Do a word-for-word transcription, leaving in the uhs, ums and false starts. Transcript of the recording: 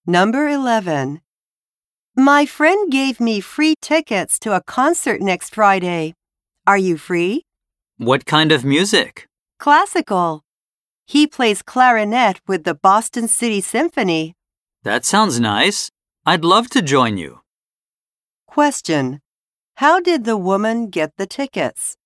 Number eleven. My friend gave me free tickets to a concert next Friday. Are you free? What kind of music? Classical. He plays clarinet with the Boston City Symphony. That sounds nice. I'd love to join you. Question. How did the woman get the tickets?